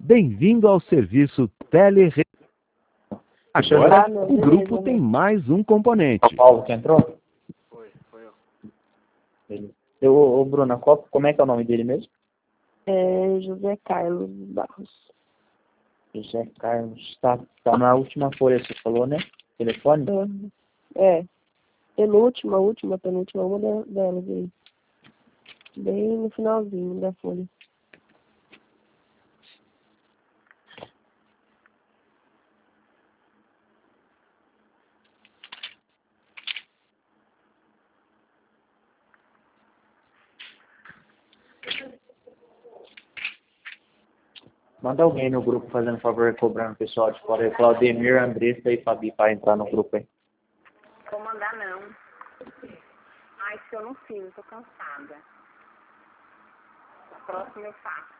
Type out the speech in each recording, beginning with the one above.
Bem-vindo ao serviço Tele. Agora, o grupo tem mais um componente. Paulo, que entrou? Foi eu. Ele. Ô, Bruna, como é que é o nome dele mesmo? É José Carlos Barros. José Carlos. Tá na última folha que você falou, né? Telefone? É. Penúltima, uma delas aí. Bem no finalzinho da folha. Manda alguém no grupo fazendo favor, cobrando o pessoal de fora. Claudemir, Andressa e Fabi para entrar no grupo aí. Vou mandar não. Ai, se eu não fiz, tô cansada. O próximo eu faço.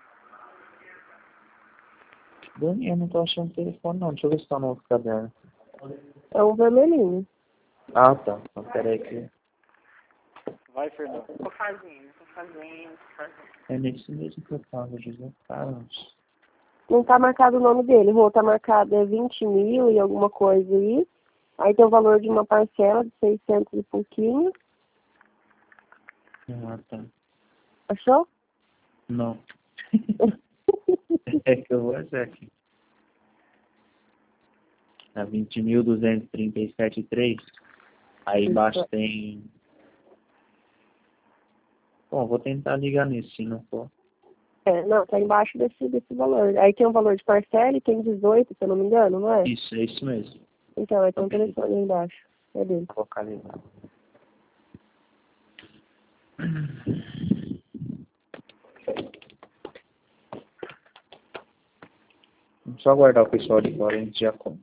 Dani, eu não tô achando o telefone não. Deixa eu ver se tá no outro caderno. É um vermelhinho. Ah, tá. Então, peraí que... Vai, Fernando. Tô fazendo. É nesse mesmo que eu tava, José Carlos. Não tá marcado o nome dele. O tá marcado 20 mil e alguma coisa aí. Aí tem o valor de uma parcela de 600 e pouquinho. Ah, tá. Achou? Não. É que eu vou achar aqui. Tá 20.237,3. Aí embaixo tem... Bom, vou tentar ligar nesse, se não for. Não, tá embaixo desse valor. Aí tem um valor de parcela e tem 18, se eu não me engano, não é? Isso, é isso mesmo. Então, aí tem um telefone aí embaixo. É dele. Vou localizar. Vamos só aguardar o pessoal de fora e a gente já come.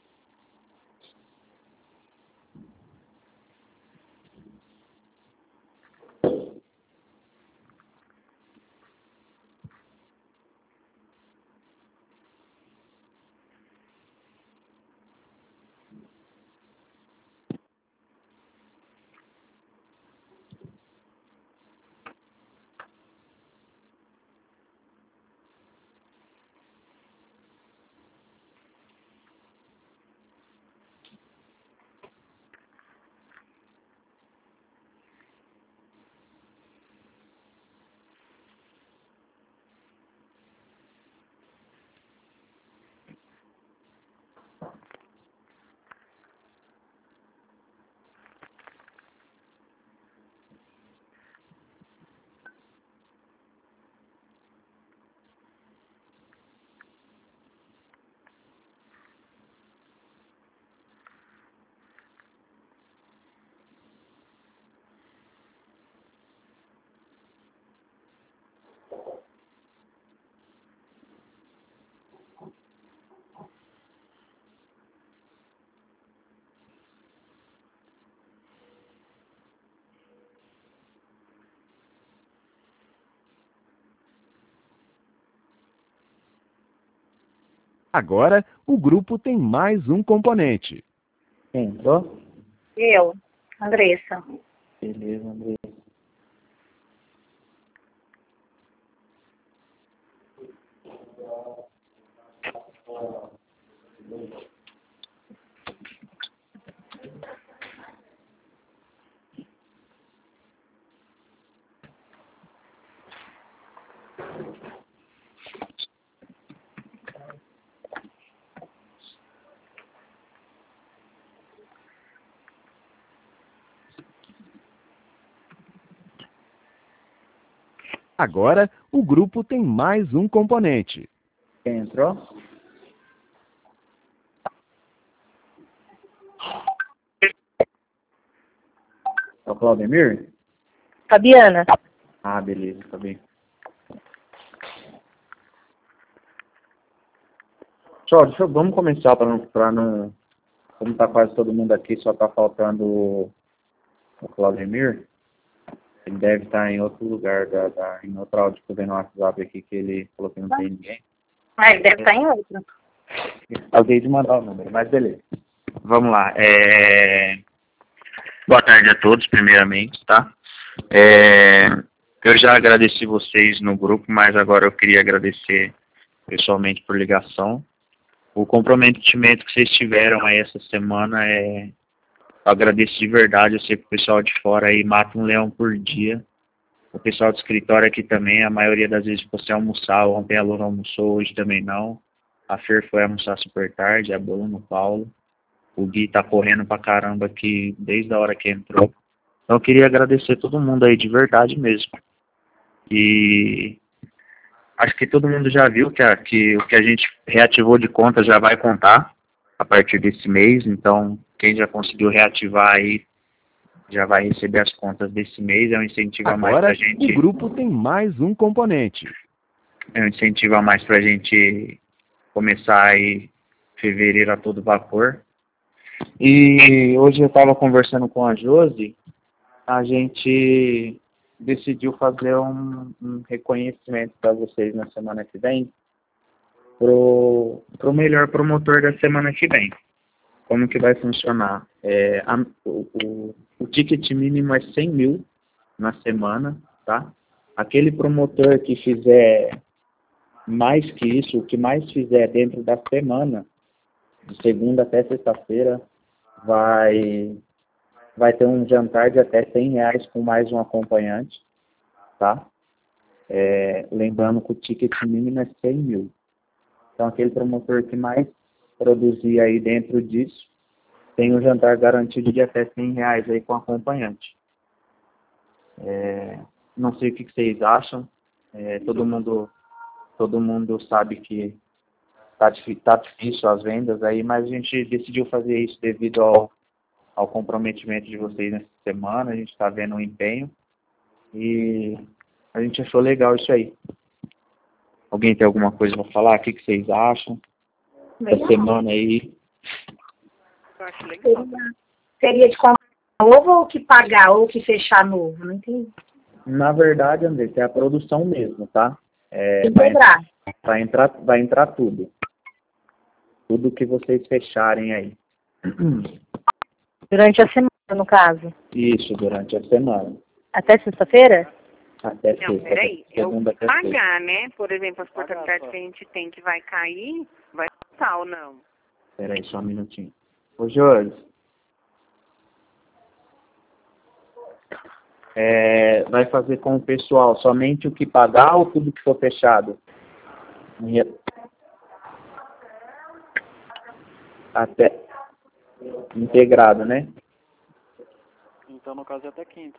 Agora, o grupo tem mais um componente. Quem entrou? Eu, Andressa. Beleza, André. Agora, o grupo tem mais um componente. Quem entrou? É o Claudemir? Fabiana. Ah, beleza, tá bem. Vamos começar para não... Como tá quase todo mundo aqui, só tá faltando o Claudemir. Ele deve estar em outro lugar, em outro áudio que eu vi no WhatsApp aqui, que ele falou que não tem ninguém. Ah, ele deve estar em outro. Alguém de mandar o número, mas beleza. Vamos lá. Boa tarde a todos, primeiramente, tá? Eu já agradeci vocês no grupo, mas agora eu queria agradecer pessoalmente por ligação. O comprometimento que vocês tiveram aí essa semana eu agradeço de verdade. Eu sei que o pessoal de fora aí mata um leão por dia. O pessoal do escritório aqui também, a maioria das vezes você almoçar, ontem a Luna almoçou, hoje também não. A Fer foi almoçar super tarde, a Bruno, o Paulo. O Gui tá correndo pra caramba aqui desde a hora que entrou. Então eu queria agradecer todo mundo aí de verdade mesmo. E acho que todo mundo já viu que o que a gente reativou de conta já vai contar a partir desse mês. Então quem já conseguiu reativar aí já vai receber as contas desse mês. É um incentivo a mais Agora, pra gente. o grupo tem mais um componente. É um incentivo a mais pra gente começar aí fevereiro a todo vapor. E hoje eu estava conversando com a Josi, a gente decidiu fazer um reconhecimento para vocês na semana que vem, pro melhor promotor da semana que vem. Como que vai funcionar? O ticket mínimo é 100 mil na semana, tá? Aquele promotor que fizer mais que isso, o que mais fizer dentro da semana, de segunda até sexta-feira, vai ter um jantar de até R$100 com mais um acompanhante, tá? Lembrando que o ticket mínimo é 100 mil. Então, aquele promotor que mais produzir aí dentro disso, tem um jantar garantido de até R$100 aí com acompanhante. Não sei o que vocês acham. Todo mundo sabe que tá difícil as vendas aí, mas a gente decidiu fazer isso devido ao comprometimento de vocês nessa semana. A gente está vendo o empenho e a gente achou legal isso aí. Alguém tem alguma coisa para falar? O que vocês acham da semana aí? Eu acho legal. Seria de comprar novo ou que pagar ou que fechar novo? Não entendi. Na verdade, André, é a produção mesmo, tá? Integrar. Vai entrar tudo. Tudo que vocês fecharem aí. Durante a semana, no caso? Isso, durante a semana. Até sexta-feira? Até Não, sexta. peraí. Eu Segunda até sexta. pagar, né? Por exemplo, as portabilidades que a gente tem que vai cair, vai passar ou não? Peraí, só um minutinho. Ô, Jorge. Vai fazer com o pessoal somente o que pagar ou tudo que for fechado? Até integrado, né? Então, no caso, é até quinta.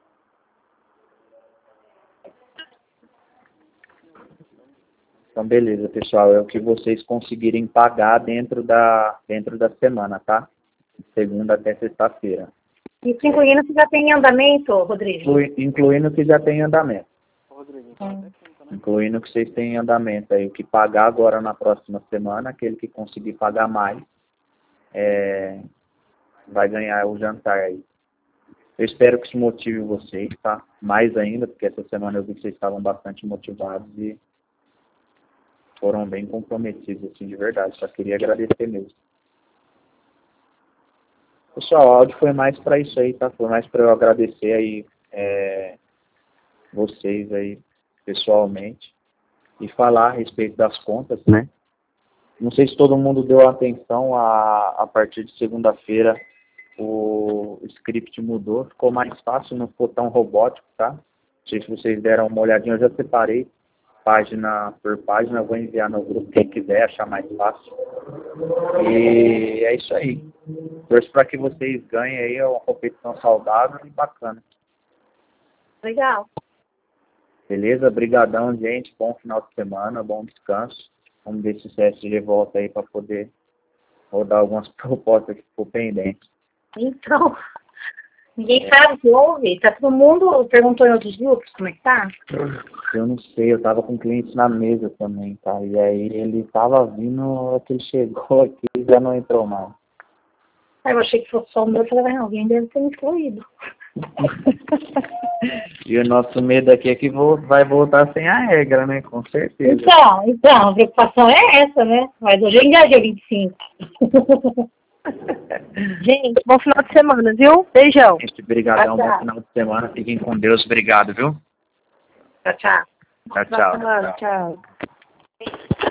Então, beleza, pessoal. É o que vocês conseguirem pagar dentro da semana, tá? Segunda até sexta-feira. Isso incluindo que já tem em andamento, Rodrigo? Incluindo que já tem em andamento. Rodrigo, então até quinta, né? Incluindo que vocês têm em andamento aí. O que pagar agora na próxima semana, aquele que conseguir pagar mais, vai ganhar o jantar aí. Eu espero que isso motive vocês, tá? Mais ainda, porque essa semana eu vi que vocês estavam bastante motivados e foram bem comprometidos, assim, de verdade. Só queria agradecer mesmo. Pessoal, o áudio foi mais para isso aí, tá? Foi mais para eu agradecer aí vocês aí pessoalmente e falar a respeito das contas, né? Não sei se todo mundo deu atenção, a partir de segunda-feira o script mudou, ficou mais fácil, não ficou tão robótico, tá? Não sei se vocês deram uma olhadinha, eu já separei página por página, eu vou enviar no grupo quem quiser achar mais fácil. E é isso aí. Torço para que vocês ganhem aí uma competição saudável e bacana. Legal. Beleza? Brigadão, gente. Bom final de semana, bom descanso. Vamos ver se o CSG volta aí para poder rodar algumas propostas que ficou pendente. Então, ninguém sabe o que houve. Tá todo mundo perguntou em outros grupos como é que tá? Eu não sei, eu tava com clientes na mesa também, tá? E aí ele tava vindo, que ele chegou aqui e já não entrou mais. Eu achei que fosse só o meu, eu falei, alguém deve ter me excluído. E o nosso medo aqui é que vai voltar sem a regra, né? Com certeza. Então, a preocupação é essa, né? Mas hoje ainda é dia 25. Gente, bom final de semana, viu? Beijão. Gente, brigadão, bom final de semana. Fiquem com Deus. Obrigado, viu? Tchau, tchau. Tchau, tchau. Tchau.